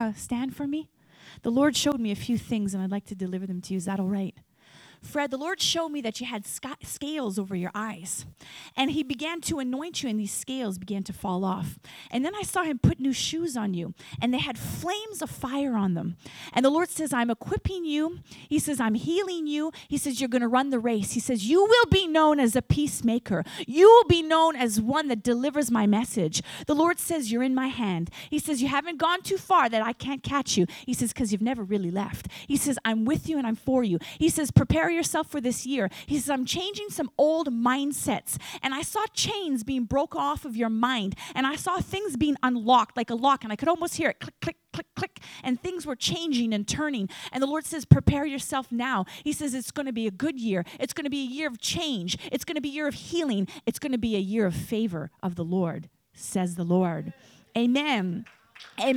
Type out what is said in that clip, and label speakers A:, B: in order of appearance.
A: stand for me? The Lord showed me a few things, and I'd like to deliver them to you. Is that all right? Fred, the Lord showed me that you had scales over your eyes. And he began to anoint you, and these scales began to fall off. And then I saw him put new shoes on you, and they had flames of fire on them. And the Lord says, I'm equipping you. He says, I'm healing you. He says, you're going to run the race. He says, you will be known as a peacemaker. You will be known as one that delivers my message. The Lord says, you're in my hand. He says, you haven't gone too far that I can't catch you. He says, because you've never really left. He says, I'm with you and I'm for you. He says, prepare yourself for this year. He says, I'm changing some old mindsets. And I saw chains being broken off of your mind. And I saw things being unlocked like a lock. And I could almost hear it click, click, click, click. And things were changing and turning. And the Lord says, prepare yourself now. He says, it's going to be a good year. It's going to be a year of change. It's going to be a year of healing. It's going to be a year of favor of the Lord, says the Lord. Amen. Amen.